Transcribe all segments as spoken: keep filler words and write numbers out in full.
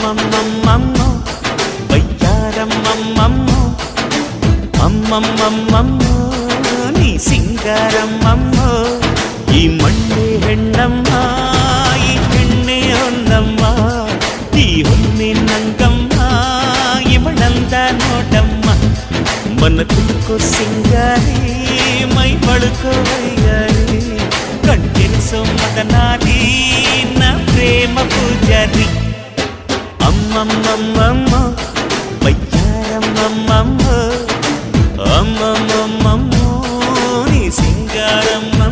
అమ్మమ్మమ్మమ్మమ్మో వయ్యారమ్మమ్మమ్మో అమ్మమ్మమ్మమ్మో నీ సింగారమ్మమ్మో ಈ ಮಣ್ಣೆ ಹೆಣ್ಣಮ್ಮ ಈ ಹೆಣ್ಣೆ ಹೊನ್ನಮ್ಮ ಈ ಹೊನ್ನಿನಂಗಮ್ಮ ಇವಳಂದ ನೋಡಮ್ಮ ಮನ ತುಕ್ಕೋ ಸಿಂಗಾರಿ ಮೈ ಬಳುಕೋ ವೈಯಾರಿ ಕಂಟೆನಿಸೋ ಮದನಾರಿ ನ ಪ್ರೇಮ ಪೂಜಾರಿ ಅಮ್ಮಮ್ಮಮ್ಮಮ್ಮ ವಯ್ಯಾರಮ್ಮಮ್ಮಮ್ಮ ಅಮ್ಮಮ್ಮಮ್ಮಮ್ಮ ನೀ ಸಿಂಗಾರಮ್ಮಮ್ಮ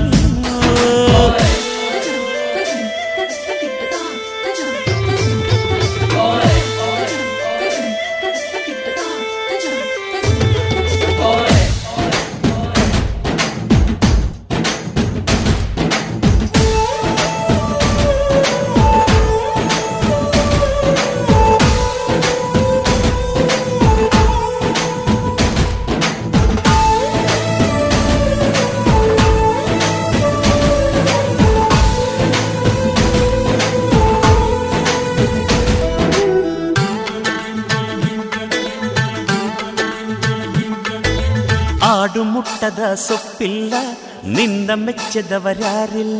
ಆಡು ಮುಟ್ಟದ ಸೊಪ್ಪಿಲ್ಲ ನಿನ್ನ ಮೆಚ್ಚದವರ್ಯಾರಿಲ್ಲ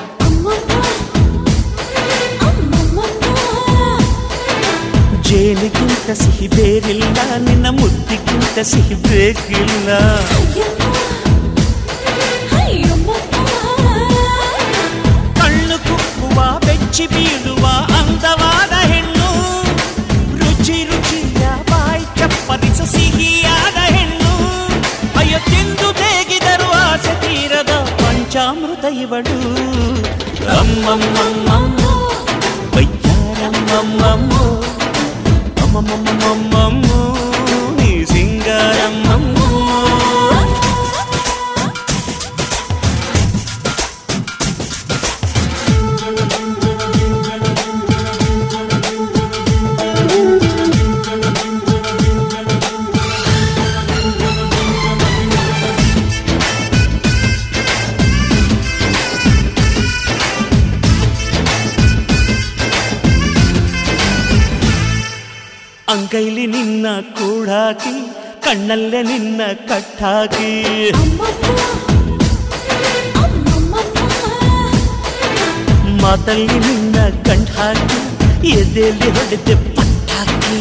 ಜೇನಿಗಿಂತ ಸಿಹಿ ಬೇರಿಲ್ಲ ನಿನ್ನ ಮುದ್ದಿಗಿಂತ ಸಿಹಿ ಬೇಕಿಲ್ಲ ಕಣ್ಣು ಕುಕ್ಕುವ ಬೆಚ್ಚಿ ಬೀಳುವ ಅಂದವಾದ ಹೆಣ್ಣು ರುಚಿ ರುಚಿಯ ಬಾಯಿ ಚಪ್ಪರಿಸ ಸಿಹಿಯಾದ ಹೆಣ್ಣು ತಿಂದು ಬೇಗಿದರು ಆಸೆ ತೀರದ ಪಂಚಾಮೃತ ಇವಳು ಅಮ್ಮಮ್ಮಮ್ಮಮ್ಮೋ ವಯ್ಯಾರಮ್ಮಮ್ಮಮ್ಮೋ ಅಮ್ಮಮ್ಮಮ್ಮಮ್ಮಮ್ಮೋ ನೀ ಸಿಂಗಾರಮ್ಮಮ್ಮೋ ಅಂಗೈಲಿ ನಿನ್ನ ಕೂಡಾಕಿ ಕಣ್ಣಲ್ಲೇ ನಿನ್ನ ಕಟ್ಟಾಕಿ ಮಾತಲ್ಲಿ ನಿನ್ನ ಗಂಟ್ ಹಾಕಿ ಎದೆಯಲ್ಲಿ ಹೊಡೆದೆ ಪಟ್ಟಾಕಿ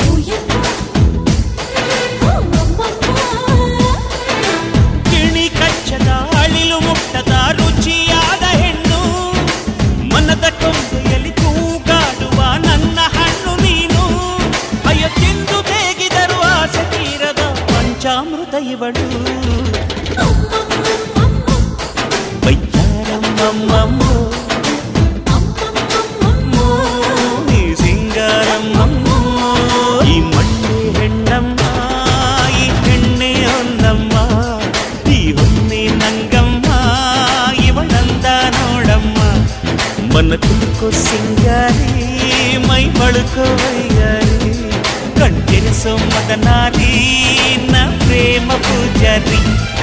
ಗಿಣಿ ಕಚ್ಚದ ಅಳಿಲು ಮುಟ್ಟದ ರುಚಿಯಾದ ಹೆಣ್ಣು ಮನದ ಕೊಂಬೆಯಲ್ಲಿ ತೂಗಾಡುವ ನನ್ನ ಹಣ್ಣು ನೀನು ತಿಂದು ಬೇಗಿದರು ಆಸೆ ತೀರದ ಪಂಚಾಮೃತ ಇವಳು ವಯ್ಯಾರಮ್ಮಮ್ಮಮ್ಮೋ ನೀ ಸಿಂಗಾರಮ್ಮಮ್ಮೋ ಈ ಮಣ್ಣೆ ಹೆಣ್ಣಮ್ಮ ಈ ಹೆಣ್ಣೆ ಹೊನ್ನಮ್ಮ ಈ ಹೊನ್ನಿನಂಗಮ್ಮ ಇವಳಂದ ನೋಡಮ್ಮ ಮನ ತುಕ್ಕೋ ಸಿಂಗಾರಿ ಮೈ ಬಳುಕೋ ವೈಯಾರಿ ಕಂಟೆನಿಸೋ ಮದನಾರಿ ನ ಪ್ರೇಮ ಪೂಜಾರಿ